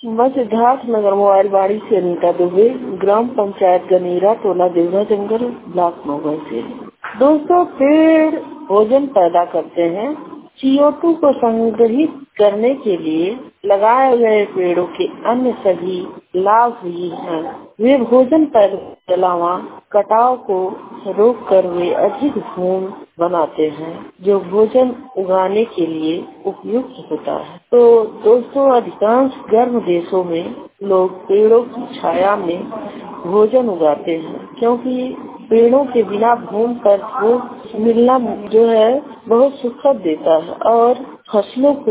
मैं सिद्धार्थ नगर मोबाइल बाड़ी से अनीता दुबे, ग्राम पंचायत गनीरा, टोला देवरा जंगल, ब्लॉक नोगल से। दोस्तों, पेड़ भोजन पैदा करते हैं। CO2 को संग्रहित करने के लिए लगाए गए पेड़ों के अन्य सभी लाभ भी हैं। वे भोजन पैदा के अलावा कटाव को रोककर वे अधिक भूमि बनाते हैं, जो भोजन उगाने के लिए उपयुक्त होता है। तो दोस्तों, अधिकांश गर्म देशों में लोग पेड़ों की छाया में भोजन उगाते हैं, क्योंकि पेड़ों के बिना भूमि पर भोजन मिलना जो है बहुत सुखद देता है और फसलों को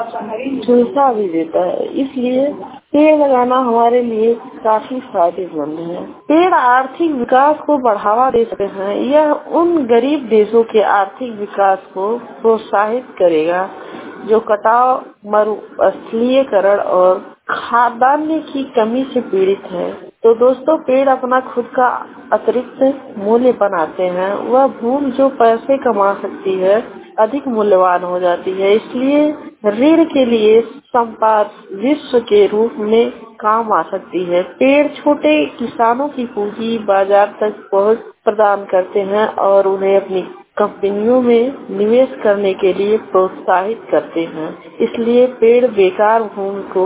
झुलसा भी देता है। इसलिए पेड़ लगाना हमारे लिए काफी फायदेमंद है। पेड़ आर्थिक विकास को बढ़ावा देते हैं। यह उन गरीब देशों के आर्थिक विकास को प्रोत्साहित करेगा जो कटाव, मरुस्थलीकरण और खाद्यान्न की कमी से पीड़ित है। तो दोस्तों, पेड़ अपना खुद का अतिरिक्त मूल्य बनाते हैं। वह भूमि जो पैसे कमा सकती है अधिक मूल्यवान हो जाती है। इसलिए ऋण के लिए संपाद विश्व के रूप में काम आ सकती है। पेड़ छोटे किसानों की पूंजी बाजार तक पहुंच प्रदान करते हैं और उन्हें अपनी कंपनियों में निवेश करने के लिए प्रोत्साहित करते हैं। इसलिए पेड़ बेकार भूमि को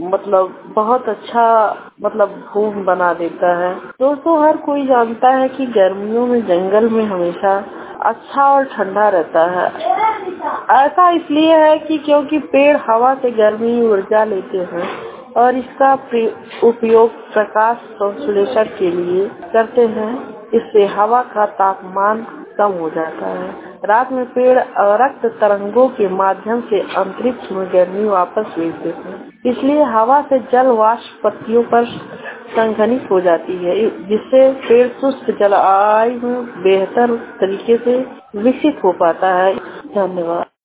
बहुत अच्छा भूमि बना देता है। दोस्तों, हर कोई जानता है कि गर्मियों में जंगल में हमेशा अच्छा और ठंडा रहता है। ऐसा इसलिए है कि क्योंकि पेड़ हवा से गर्मी ऊर्जा लेते हैं और इसका उपयोग प्रकाश संश्लेषण के लिए करते हैं। इससे हवा का तापमान कम हो जाता है। रात में पेड़ रक्त तरंगों के माध्यम से अंतरिक्ष में गर्मी वापस भेज देते हैं। इसलिए हवा से जल वाष्प पत्तियों पर संघनित हो जाती है, जिससे पेड़ शुष्क जलवायु में बेहतर तरीके से विकसित हो पाता है। धन्यवाद।